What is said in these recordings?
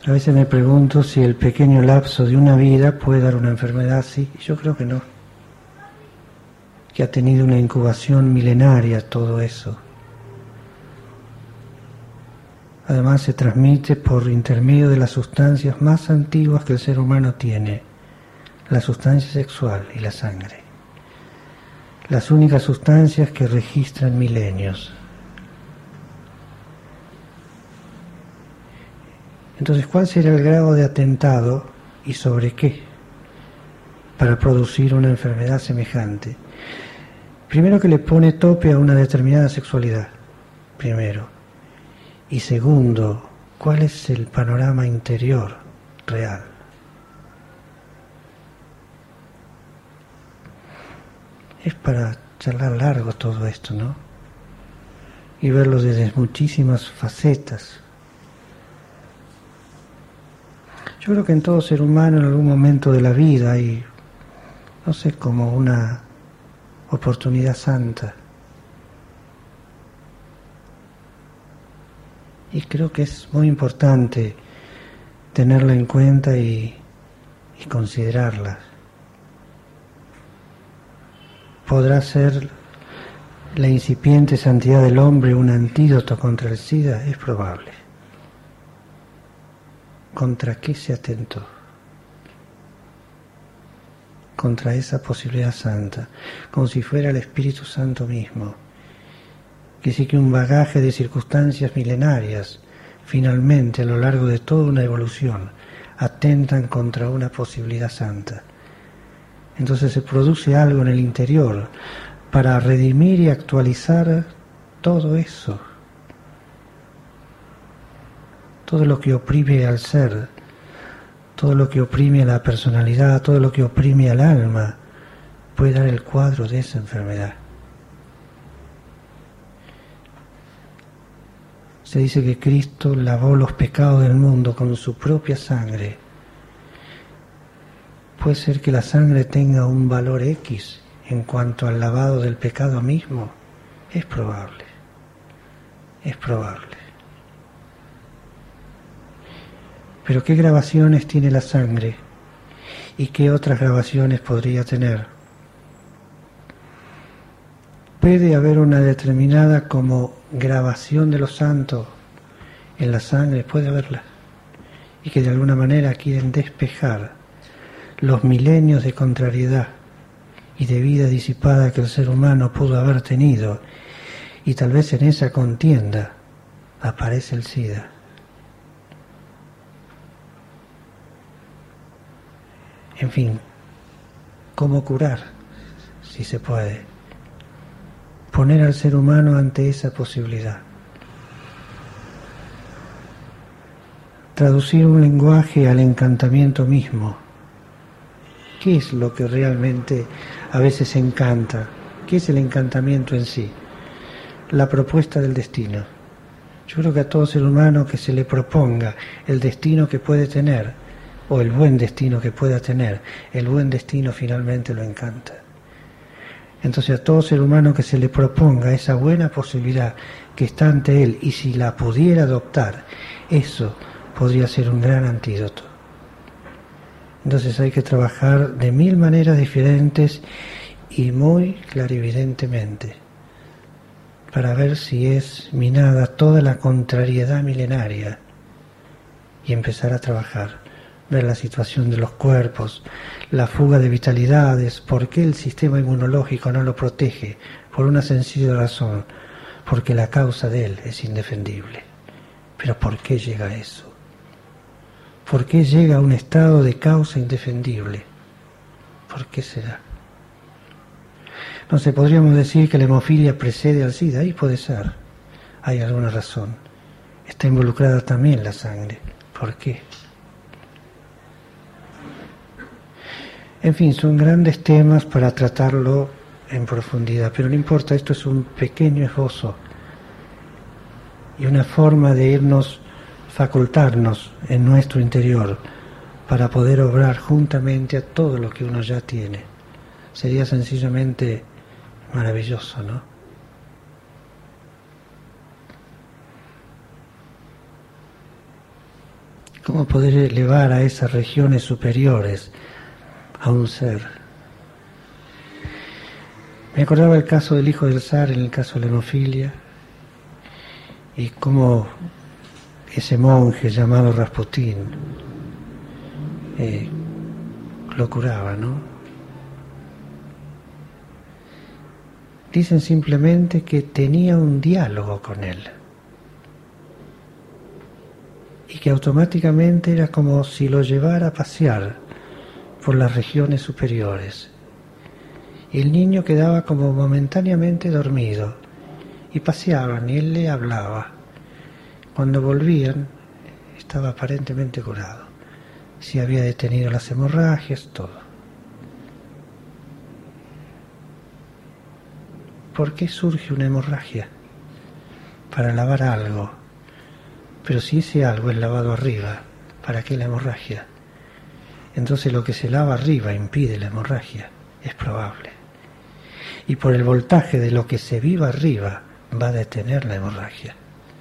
A veces me pregunto si el pequeño lapso de una vida puede dar una enfermedad así. Yo creo que no. Que ha tenido una incubación milenaria todo eso. Además se transmite por intermedio de las sustancias más antiguas que el ser humano tiene, la sustancia sexual y la sangre. Las únicas sustancias que registran milenios. Entonces, ¿cuál será el grado de atentado y sobre qué para producir una enfermedad semejante? Primero, que le pone tope a una determinada sexualidad, primero. Y segundo, ¿cuál es el panorama interior real? Es para charlar largo todo esto, ¿no? Y verlo desde muchísimas facetas. Yo creo que en todo ser humano en algún momento de la vida hay, no sé, como una oportunidad santa. Y creo que es muy importante tenerla en cuenta y considerarla. ¿Podrá ser la incipiente santidad del hombre un antídoto contra el SIDA? Es probable. ¿Contra qué se atentó? Contra esa posibilidad santa, como si fuera el Espíritu Santo mismo. Que sí que un bagaje de circunstancias milenarias, finalmente a lo largo de toda una evolución, atentan contra una posibilidad santa. Entonces se produce algo en el interior para redimir y actualizar todo eso. Todo lo que oprime al ser, todo lo que oprime a la personalidad, todo lo que oprime al alma, puede dar el cuadro de esa enfermedad. Se dice que Cristo lavó los pecados del mundo con su propia sangre. ¿Puede ser que la sangre tenga un valor X en cuanto al lavado del pecado mismo? Es probable. Es probable. Pero ¿qué grabaciones tiene la sangre? ¿Y qué otras grabaciones podría tener? Puede haber una determinada como grabación de los santos en la sangre, puede haberla, y que de alguna manera quieren despejar los milenios de contrariedad y de vida disipada que el ser humano pudo haber tenido, y tal vez en esa contienda aparece el SIDA. En fin, ¿cómo curar? Si se puede. Poner al ser humano ante esa posibilidad. Traducir un lenguaje al encantamiento mismo. ¿Qué es lo que realmente a veces encanta? ¿Qué es el encantamiento en sí? La propuesta del destino. Yo creo que a todo ser humano que se le proponga el destino que puede tener, o el buen destino que pueda tener, el buen destino finalmente lo encanta. Entonces a todo ser humano que se le proponga esa buena posibilidad que está ante él, y si la pudiera adoptar, eso podría ser un gran antídoto. Entonces hay que trabajar de 1000 maneras diferentes y muy clarividentemente para ver si es minada toda la contrariedad milenaria y empezar a trabajar. Ver la situación de los cuerpos, la fuga de vitalidades, por qué el sistema inmunológico no lo protege, por una sencilla razón, porque la causa de él es indefendible. Pero ¿por qué llega a eso? ¿Por qué llega a un estado de causa indefendible? ¿Por qué será? No sé, podríamos decir que la hemofilia precede al SIDA, ahí puede ser, hay alguna razón. Está involucrada también la sangre, ¿por qué? En fin, son grandes temas para tratarlo en profundidad, pero no importa, esto es un pequeño esbozo y una forma de irnos, facultarnos en nuestro interior para poder obrar juntamente a todo lo que uno ya tiene. Sería sencillamente maravilloso, ¿no? cómo poder elevar a esas regiones superiores a un ser. Me acordaba el caso del hijo del zar, en el caso de la hemofilia, y cómo ese monje llamado Rasputín lo curaba, ¿no? Dicen simplemente que tenía un diálogo con él y que automáticamente era como si lo llevara a pasear por las regiones superiores. Y el niño quedaba como momentáneamente dormido y paseaban y él le hablaba. Cuando volvían estaba aparentemente curado. Si había detenido las hemorragias, todo. ¿Por qué surge una hemorragia? Para lavar algo. Pero si ese algo es lavado arriba, ¿para qué la hemorragia? Entonces lo que se lava arriba impide la hemorragia, es probable. Y por el voltaje de lo que se viva arriba va a detener la hemorragia.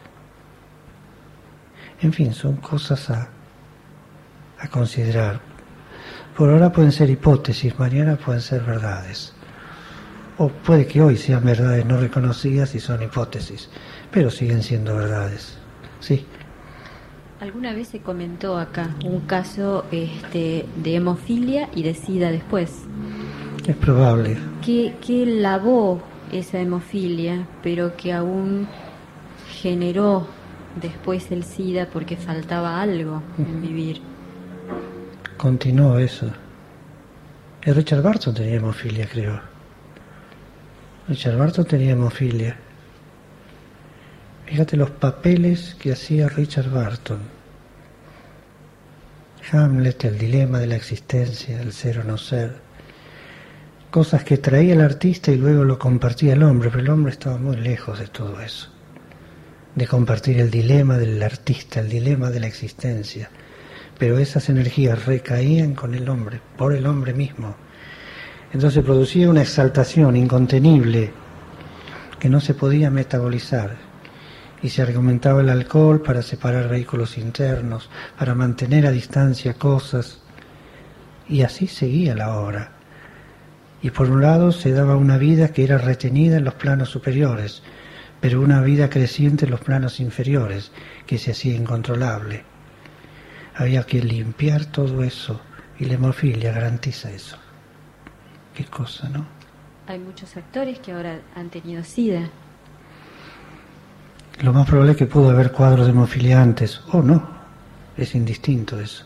En fin, son cosas a considerar. Por ahora pueden ser hipótesis, mañana pueden ser verdades. O puede que hoy sean verdades no reconocidas y son hipótesis, pero siguen siendo verdades. Sí. Alguna vez se comentó acá un caso de hemofilia y de SIDA después. Es probable. Que lavó esa hemofilia, pero que aún generó después el SIDA porque faltaba algo en vivir. Continuó eso. Richard Barton tenía hemofilia, creo. Richard Barton tenía hemofilia. Fíjate los papeles que hacía Richard Barton. Hamlet, el dilema de la existencia, el ser o no ser. Cosas que traía el artista y luego lo compartía el hombre, pero el hombre estaba muy lejos de todo eso. De compartir el dilema del artista, el dilema de la existencia. Pero esas energías recaían con el hombre, por el hombre mismo. Entonces producía una exaltación incontenible que no se podía metabolizar. Y se argumentaba el alcohol para separar vehículos internos, para mantener a distancia cosas. Y así seguía la obra. Y por un lado se daba una vida que era retenida en los planos superiores, pero una vida creciente en los planos inferiores, que se hacía incontrolable. Había que limpiar todo eso, y la hemofilia garantiza eso. Qué cosa, ¿no? Hay muchos actores que ahora han tenido SIDA. Lo más probable es que pudo haber cuadros de hemofilia antes, o no, es indistinto eso.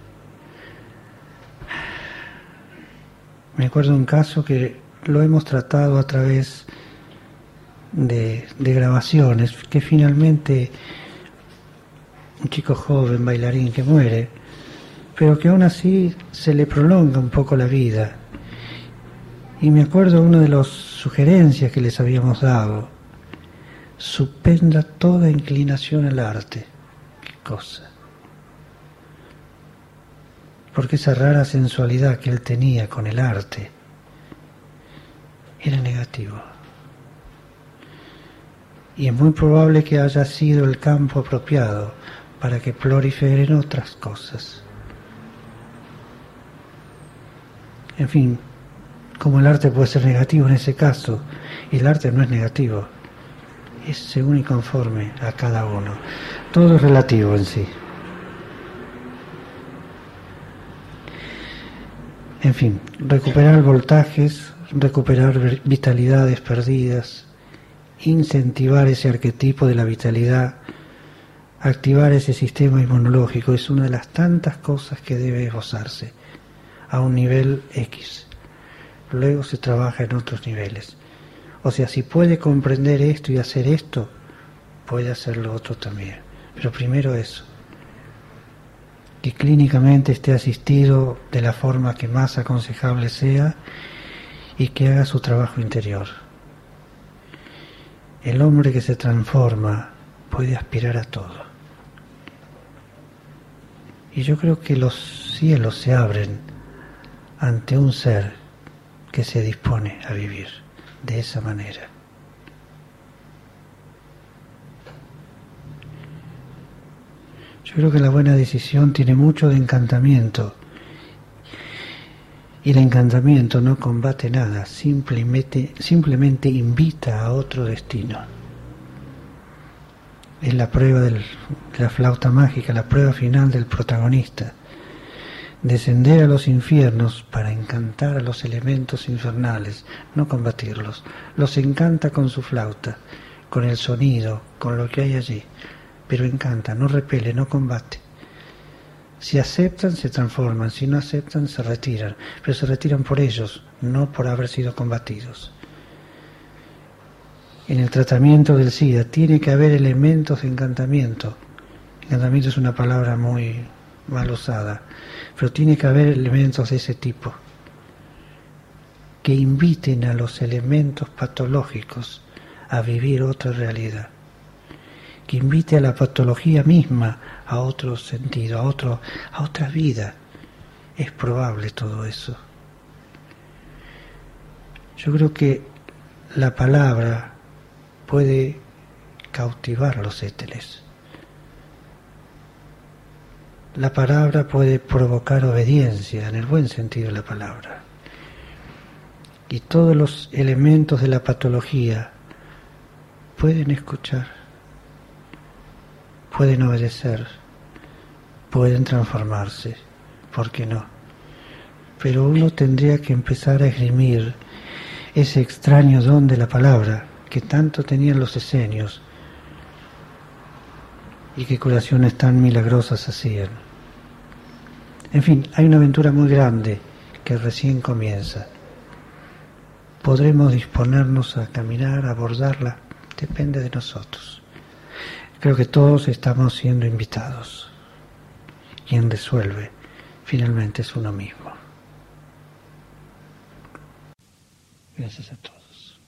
Me acuerdo de un caso que lo hemos tratado a través de grabaciones, que finalmente un chico joven, bailarín, que muere, pero que aún así se le prolonga un poco la vida. Y me acuerdo de una de las sugerencias que les habíamos dado: suspenda toda inclinación al arte. Qué cosa. Porque esa rara sensualidad que él tenía con el arte era negativo. Y es muy probable que haya sido el campo apropiado para que proliferen otras cosas. En fin, como el arte puede ser negativo en ese caso, y el arte no es negativo, es según y conforme a cada uno. Todo es relativo en sí. En fin, recuperar voltajes, recuperar vitalidades perdidas, incentivar ese arquetipo de la vitalidad, activar ese sistema inmunológico, es una de las tantas cosas que debe esbozarse a un nivel X. Luego se trabaja en otros niveles. O sea, si puede comprender esto y hacer esto, puede hacer lo otro también. Pero primero eso. Que clínicamente esté asistido de la forma que más aconsejable sea y que haga su trabajo interior. El hombre que se transforma puede aspirar a todo. Y yo creo que los cielos se abren ante un ser que se dispone a vivir de esa manera. Yo creo que la buena decisión tiene mucho de encantamiento. Y el encantamiento no combate nada, simplemente invita a otro destino. Es la prueba de la flauta mágica, la prueba final del protagonista. Descender a los infiernos para encantar a los elementos infernales, no combatirlos. Los encanta con su flauta, con el sonido, con lo que hay allí. Pero encanta, no repele, no combate. Si aceptan, se transforman. Si no aceptan, se retiran. Pero se retiran por ellos, no por haber sido combatidos. En el tratamiento del SIDA tiene que haber elementos de encantamiento. Encantamiento es una palabra muy mal usada, pero tiene que haber elementos de ese tipo que inviten a los elementos patológicos a vivir otra realidad, que invite a la patología misma a otro sentido, a otra vida. Es probable todo eso. Yo creo que la palabra puede cautivar a los éteres. La palabra puede provocar obediencia, en el buen sentido de la palabra. Y todos los elementos de la patología pueden escuchar, pueden obedecer, pueden transformarse, ¿por qué no? Pero uno tendría que empezar a esgrimir ese extraño don de la palabra que tanto tenían los esenios y que curaciones tan milagrosas hacían. En fin, hay una aventura muy grande que recién comienza. ¿Podremos disponernos a caminar, a abordarla? Depende de nosotros. Creo que todos estamos siendo invitados. Quien resuelve finalmente es uno mismo. Gracias a todos.